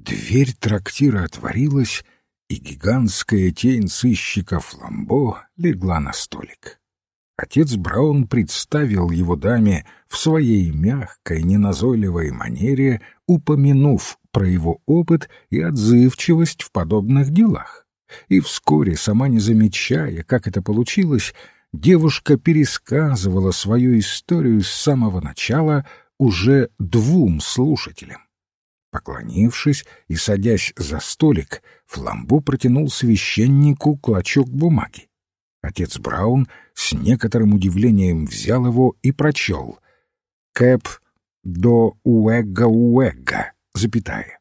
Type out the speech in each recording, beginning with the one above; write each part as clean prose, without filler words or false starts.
Дверь трактира отворилась, и гигантская тень сыщика Фламбо легла на столик. Отец Браун представил его даме в своей мягкой, неназойливой манере, упомянув про его опыт и отзывчивость в подобных делах. И вскоре, сама не замечая, как это получилось, девушка пересказывала свою историю с самого начала уже двум слушателям. Поклонившись и садясь за столик, Фламбо протянул священнику клочок бумаги. Отец Браун с некоторым удивлением взял его и прочел: «Кэп до Уэгга, запятая,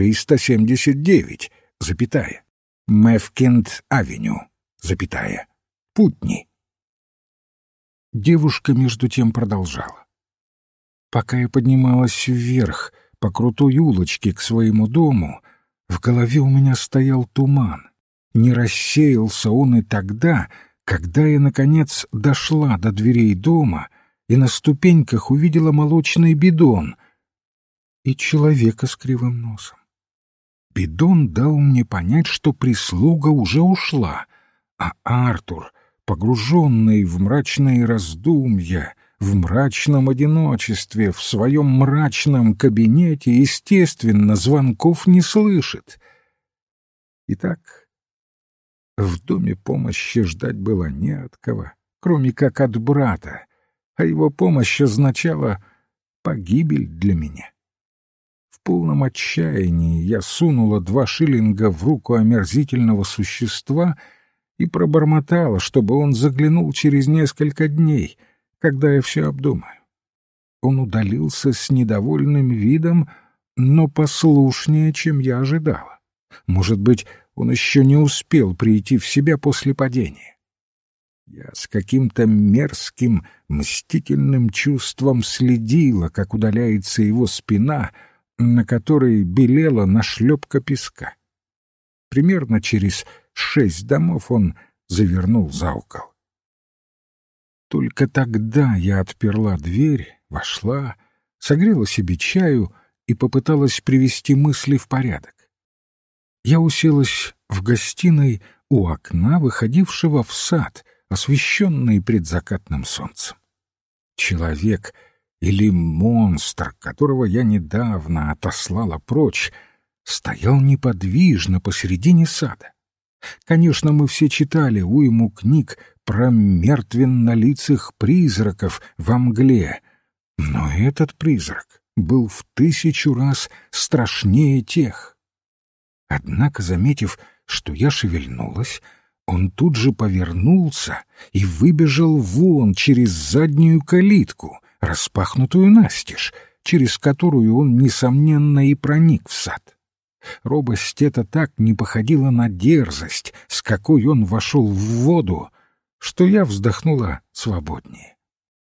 379, запятая, Мэфкинд-авеню, запятая, Путни». Девушка между тем продолжала. «Пока я поднималась вверх по крутой улочке к своему дому, в голове у меня стоял туман. Не рассеялся он и тогда, когда я, наконец, дошла до дверей дома и на ступеньках увидела молочный бидон и человека с кривым носом. Бидон дал мне понять, что прислуга уже ушла, а Артур, погруженный в мрачные раздумья, в мрачном одиночестве, в своем мрачном кабинете, естественно, звонков не слышит. Итак, в доме помощи ждать было не от кого, кроме как от брата, а его помощь означала погибель для меня. В полном отчаянии я сунула 2 шиллинга в руку омерзительного существа и пробормотала, чтобы он заглянул через несколько дней, когда я все обдумаю. Он удалился с недовольным видом, но послушнее, чем я ожидала. Может быть, он еще не успел прийти в себя после падения. Я с каким-то мерзким, мстительным чувством следила, как удаляется его спина, на которой белела нашлепка песка. Примерно через 6 домов он завернул за угол. Только тогда я отперла дверь, вошла, согрела себе чаю и попыталась привести мысли в порядок. Я уселась в гостиной у окна, выходившего в сад, освещенный предзакатным солнцем. Человек или монстр, которого я недавно отослала прочь, стоял неподвижно посередине сада. Конечно, мы все читали уйму книг про мертвенно-лицых призраков во мгле, но этот призрак был в 1000 раз страшнее тех. Однако, заметив, что я шевельнулась, он тут же повернулся и выбежал вон через заднюю калитку, распахнутую настежь, через которую он, несомненно, и проник в сад. Робость эта так не походила на дерзость, с какой он вошел в воду, что я вздохнула свободнее.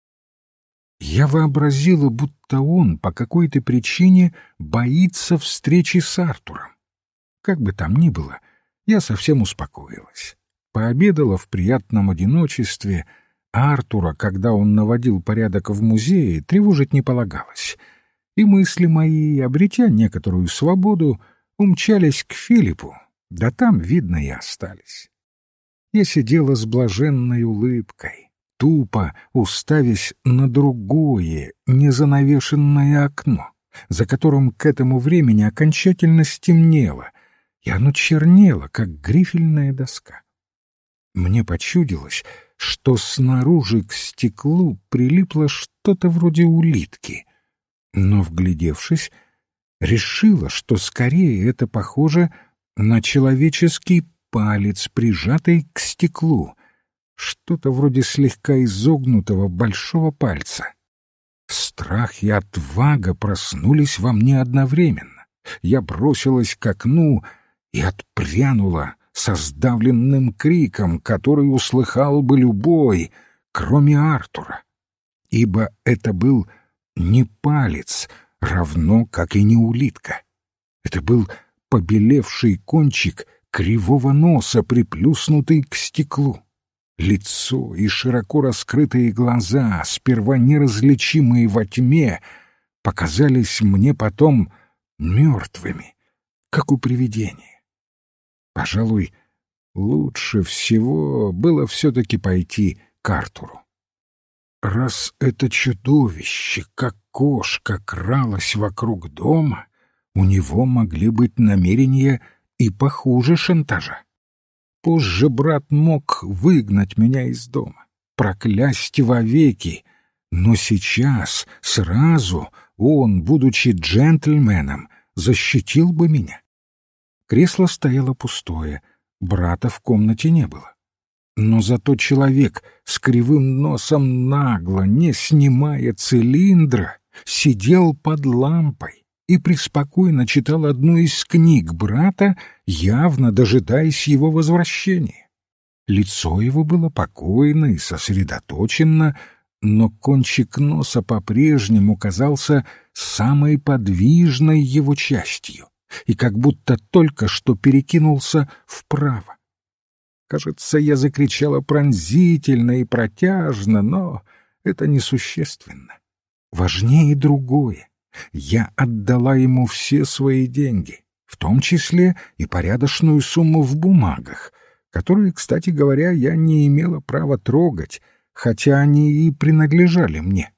Я вообразила, будто он по какой-то причине боится встречи с Артуром. Как бы там ни было, я совсем успокоилась. Пообедала в приятном одиночестве. Артура, когда он наводил порядок в музее, тревожить не полагалось. И мысли мои, обретя некоторую свободу, умчались к Филиппу, да там, видно, и остались. Я сидела с блаженной улыбкой, тупо уставясь на другое, незанавешенное окно, за которым к этому времени окончательно стемнело, и оно чернело, как грифельная доска. Мне почудилось, что снаружи к стеклу прилипло что-то вроде улитки, но, вглядевшись, решила, что скорее это похоже на человеческий палец, прижатый к стеклу, что-то вроде слегка изогнутого большого пальца. Страх и отвага проснулись во мне одновременно. Я бросилась к окну и отпрянула со сдавленным криком, который услыхал бы любой, кроме Артура. Ибо это был не палец, равно как и не улитка. Это был побелевший кончик кривого носа, приплюснутый к стеклу. Лицо и широко раскрытые глаза, сперва неразличимые во тьме, показались мне потом мертвыми, как у привидения. Пожалуй, лучше всего было все-таки пойти к Артуру. Раз это чудовище, как кошка, кралось вокруг дома, у него могли быть намерения и похуже шантажа. Позже брат мог выгнать меня из дома, проклясть вовеки, но сейчас сразу он, будучи джентльменом, защитил бы меня. Кресло стояло пустое, брата в комнате не было. Но зато человек с кривым носом, нагло, не снимая цилиндра, сидел под лампой и преспокойно читал одну из книг брата, явно дожидаясь его возвращения. Лицо его было покойно и сосредоточенно, но кончик носа по-прежнему казался самой подвижной его частью и как будто только что перекинулся вправо. Кажется, я закричала пронзительно и протяжно, но это несущественно. Важнее другое. Я отдала ему все свои деньги, в том числе и порядочную сумму в бумагах, которые, кстати говоря, я не имела права трогать, хотя они и принадлежали мне.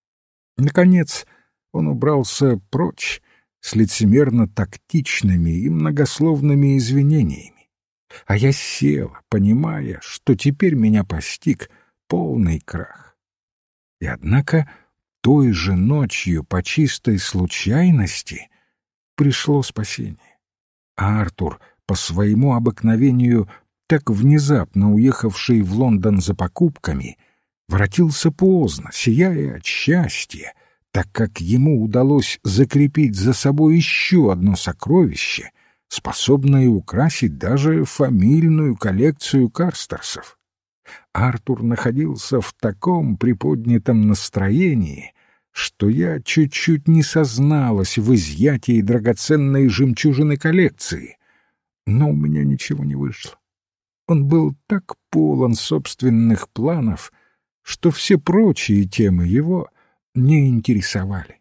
Наконец, он убрался прочь с лицемерно-тактичными и многословными извинениями. А я села, понимая, что теперь меня постиг полный крах. И однако той же ночью по чистой случайности пришло спасение. А Артур, по своему обыкновению, так внезапно уехавший в Лондон за покупками, воротился поздно, сияя от счастья, так как ему удалось закрепить за собой еще одно сокровище, способное украсить даже фамильную коллекцию Карстерсов. Артур находился в таком приподнятом настроении, что я чуть-чуть не созналась в изъятии драгоценной жемчужины коллекции, но у меня ничего не вышло. Он был так полон собственных планов, что все прочие темы его не интересовали.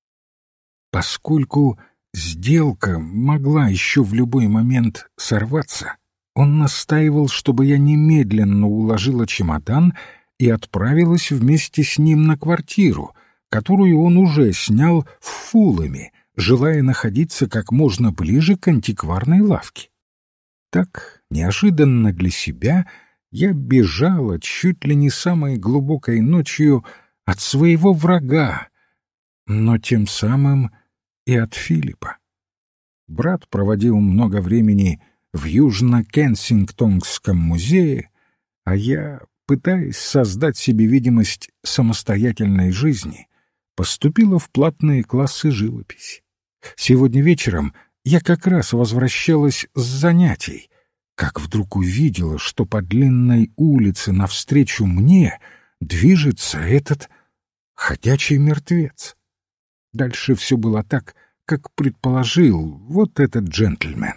Поскольку сделка могла еще в любой момент сорваться, он настаивал, чтобы я немедленно уложила чемодан и отправилась вместе с ним на квартиру, которую он уже снял в Фулэме, желая находиться как можно ближе к антикварной лавке. Так, неожиданно для себя, я бежала чуть ли не самой глубокой ночью от своего врага, но тем самым и от Филиппа. Брат проводил много времени в Южно-Кенсингтонском музее, а я, пытаясь создать себе видимость самостоятельной жизни, поступила в платные классы живописи. Сегодня вечером я как раз возвращалась с занятий, как вдруг увидела, что по длинной улице навстречу мне движется этот ходячий мертвец. Дальше все было так, как предположил вот этот джентльмен.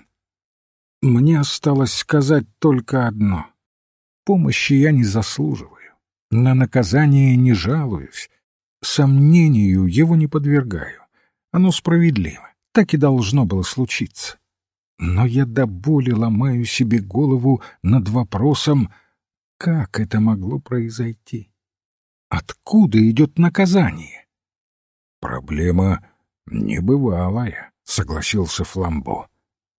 Мне осталось сказать только одно. Помощи я не заслуживаю, на наказание не жалуюсь, сомнению его не подвергаю. Оно справедливо, так и должно было случиться. Но я до боли ломаю себе голову над вопросом, как это могло произойти? Откуда идет наказание? Проблема небывалая, согласился Фламбо.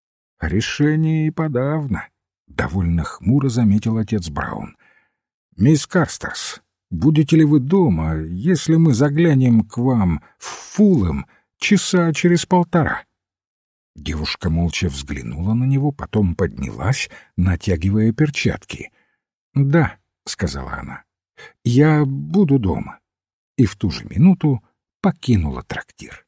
Решение и подавно, довольно хмуро заметил отец Браун. Мисс Карстерс, будете ли вы дома, если мы заглянем к вам в Фулэм часа через полтора? Девушка молча взглянула на него, потом поднялась, натягивая перчатки. «Да», — сказала она, — «я буду дома». И в ту же минуту покинула трактир.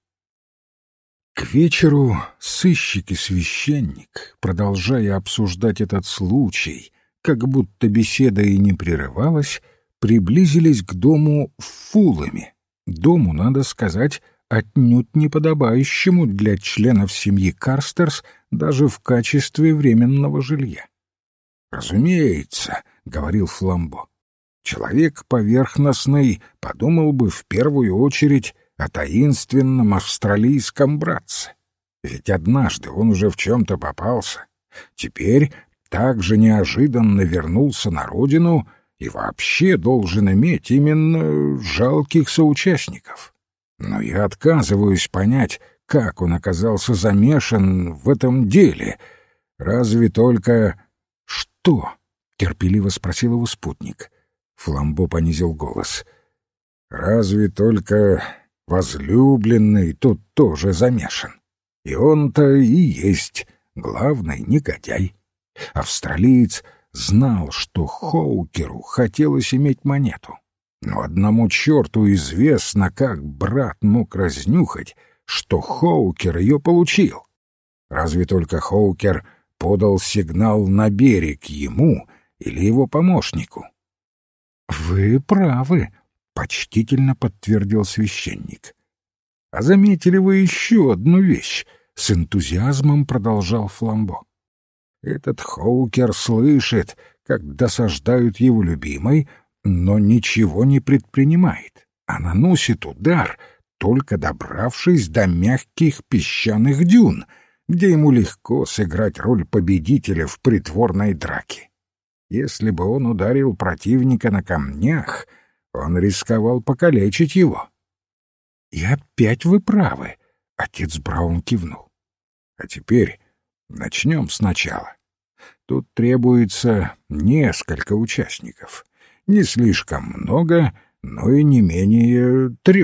К вечеру сыщик и священник, продолжая обсуждать этот случай, как будто беседа и не прерывалась, приблизились к дому в Фулэме. Дому, надо сказать, отнюдь неподобающему для членов семьи Карстерс даже в качестве временного жилья. «Разумеется», — говорил Фламбо, — «человек поверхностный подумал бы в первую очередь о таинственном австралийском братце. Ведь однажды он уже в чем-то попался. Теперь так же неожиданно вернулся на родину и вообще должен иметь именно жалких соучастников. Но я отказываюсь понять, как он оказался замешан в этом деле. Разве только... «Что?» — терпеливо спросил его спутник. Фламбо понизил голос. «Разве только возлюбленный тут тоже замешан. И он-то и есть главный негодяй. Австралиец знал, что Хоукеру хотелось иметь монету. Но одному черту известно, как брат мог разнюхать, что Хоукер ее получил. Разве только Хоукер подал сигнал на берег ему или его помощнику. «Вы правы», — почтительно подтвердил священник. «А заметили вы еще одну вещь?» — с энтузиазмом продолжал Фламбо. «Этот Хоукер слышит, как досаждают его любимой, но ничего не предпринимает, а наносит удар, только добравшись до мягких песчаных дюн, где ему легко сыграть роль победителя в притворной драке. Если бы он ударил противника на камнях, он рисковал покалечить его». «И опять вы правы», — отец Браун кивнул. «А теперь начнем сначала. Тут требуется несколько участников. Не слишком много, но и не менее 3.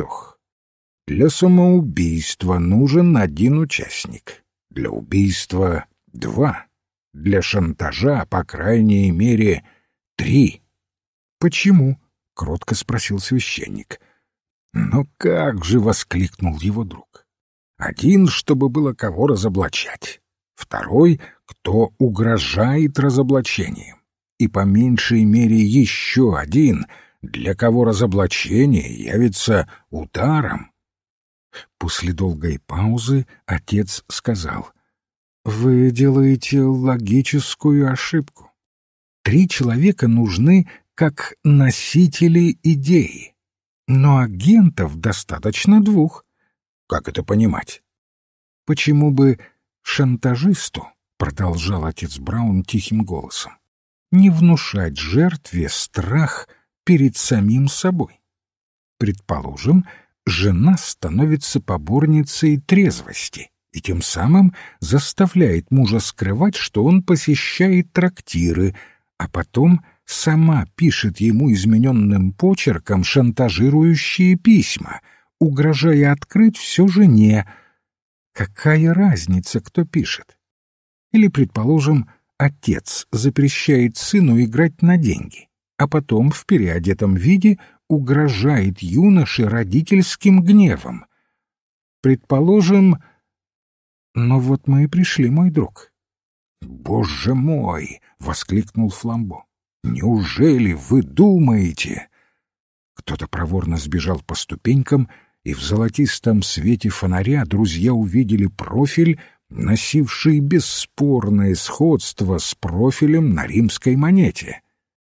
Для самоубийства нужен 1 участник, для убийства 2, для шантажа, по крайней мере, 3. «Почему?» — кротко спросил священник. «Ну как же!» — воскликнул его друг. «1, чтобы было кого разоблачать. 2, кто угрожает разоблачением. И по меньшей мере еще 1, для кого разоблачение явится ударом». После долгой паузы отец сказал: «Вы делаете логическую ошибку. 3 человека нужны как носители идеи, но агентов достаточно 2. Как это понимать? Почему бы шантажисту, — продолжал отец Браун тихим голосом, — не внушать жертве страх перед самим собой? Предположим, жена становится поборницей трезвости и тем самым заставляет мужа скрывать, что он посещает трактиры, а потом сама пишет ему измененным почерком шантажирующие письма, угрожая открыть все жене. Какая разница, кто пишет? Или, предположим, отец запрещает сыну играть на деньги, а потом в переодетом виде угрожает юноше родительским гневом. Предположим... Но вот мы и пришли, мой друг. «Боже мой!» — воскликнул Фламбо. «Неужели вы думаете?» Кто-то проворно сбежал по ступенькам, и в золотистом свете фонаря друзья увидели профиль, носивший бесспорное сходство с профилем на римской монете.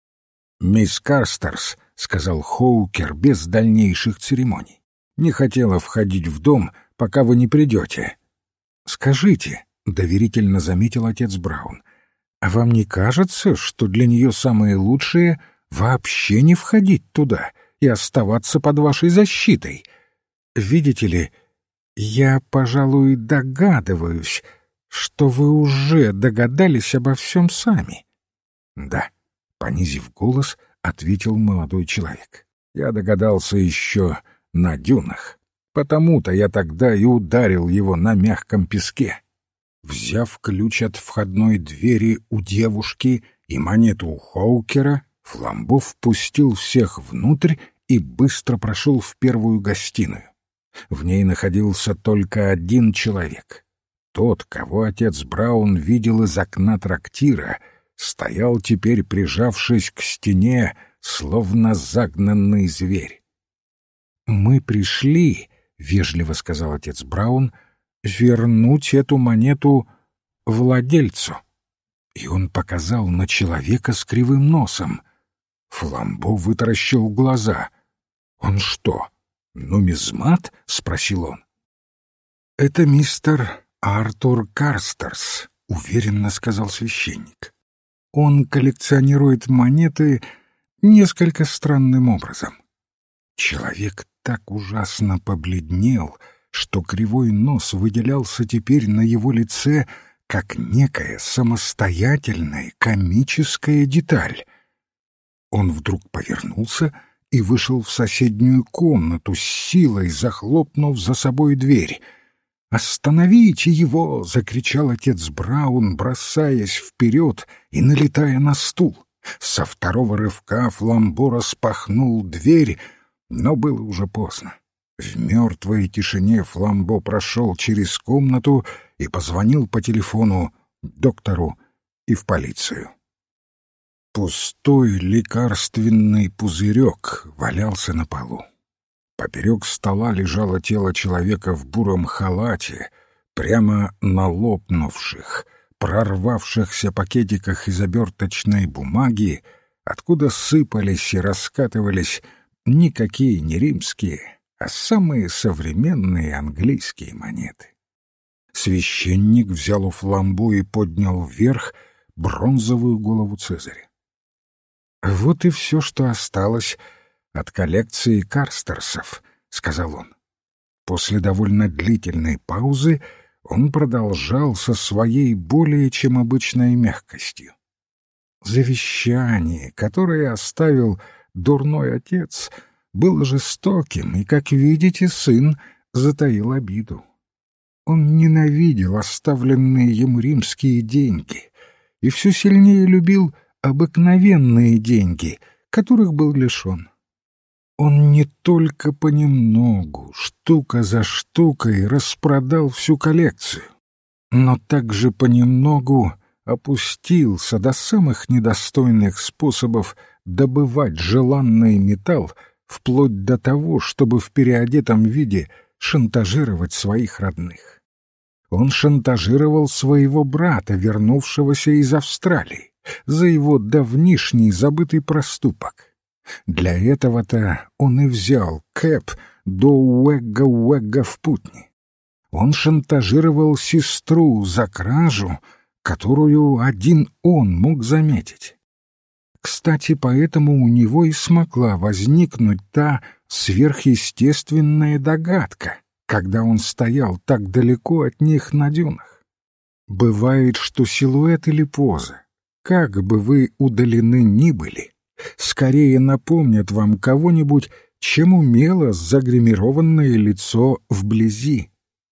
«Мисс Карстерс», — сказал Хоукер без дальнейших церемоний, — «не хотела входить в дом, пока вы не придете». «Скажите», — доверительно заметил отец Браун, — «а вам не кажется, что для нее самое лучшее — вообще не входить туда и оставаться под вашей защитой? Видите ли, я, пожалуй, догадываюсь, что вы уже догадались обо всем сами». «Да», — понизив голос, ответил молодой человек, — «я догадался еще на дюнах. Потому-то я тогда и ударил его на мягком песке». Взяв ключ от входной двери у девушки и монету у Хоукера, Фламбо впустил всех внутрь и быстро прошел в первую гостиную. В ней находился только 1 человек. Тот, кого отец Браун видел из окна трактира, стоял теперь, прижавшись к стене, словно загнанный зверь. «Мы пришли, — вежливо сказал отец Браун, — вернуть эту монету владельцу». И он показал на человека с кривым носом. Фламбо вытаращил глаза. «Он что, нумизмат?» — спросил он. «Это мистер «Артур Карстерс», — уверенно сказал священник. «Он коллекционирует монеты несколько странным образом». Человек так ужасно побледнел, что кривой нос выделялся теперь на его лице как некая самостоятельная комическая деталь. Он вдруг повернулся и вышел в соседнюю комнату, с силой захлопнув за собой дверь. «Остановите его!» — закричал отец Браун, бросаясь вперед и налетая на стул. Со второго рывка Фламбо распахнул дверь, но было уже поздно. В мертвой тишине Фламбо прошел через комнату и позвонил по телефону доктору и в полицию. Пустой лекарственный пузырек валялся на полу. Поперек стола лежало тело человека в буром халате, прямо на лопнувших, прорвавшихся пакетиках из оберточной бумаги, откуда сыпались и раскатывались никакие не римские, а самые современные английские монеты. Священник взял у Фламбо и поднял вверх бронзовую голову Цезаря. «Вот и все, что осталось от коллекции Карстерсов», — сказал он. После довольно длительной паузы он продолжал со своей более чем обычной мягкостью. «Завещание, которое оставил дурной отец, было жестоким, и, как видите, сын затаил обиду. Он ненавидел оставленные ему римские деньги и все сильнее любил обыкновенные деньги, которых был лишен. Он не только понемногу, штука за штукой, распродал всю коллекцию, но также понемногу опустился до самых недостойных способов добывать желанный металл, вплоть до того, чтобы в переодетом виде шантажировать своих родных. Он шантажировал своего брата, вернувшегося из Австралии, за его давнишний забытый проступок. Для этого-то он и взял Кэп до Уэгга-Уэгга в Путни. Он шантажировал сестру за кражу, которую один он мог заметить. Кстати, поэтому у него и смогла возникнуть та сверхъестественная догадка, когда он стоял так далеко от них на дюнах. Бывает, что силуэт или поза, как бы вы удалены ни были, скорее напомнят вам кого-нибудь, чем умело загримированное лицо вблизи.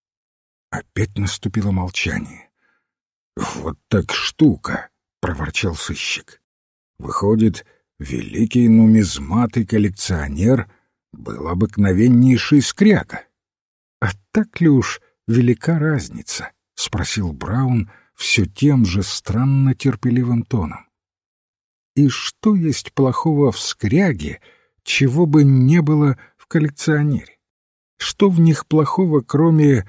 Опять наступило молчание. «Вот так штука!» — проворчал сыщик. «Выходит, великий нумизмат и коллекционер был обыкновеннейший скряга». «А так ли уж велика разница?» — спросил Браун все тем же странно терпеливым тоном. «И что есть плохого в скряге, чего бы не было в коллекционере? Что в них плохого, кроме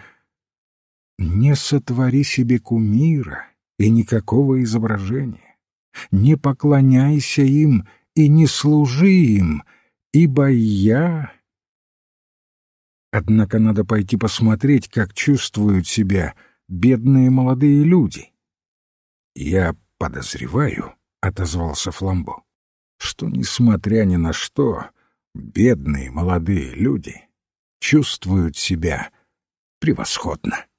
«не сотвори себе кумира и никакого изображения, не поклоняйся им и не служи им, ибо я...» Однако надо пойти посмотреть, как чувствуют себя бедные молодые люди. «Я подозреваю», — отозвался Фламбо, «что, несмотря ни на что, бедные молодые люди чувствуют себя превосходно».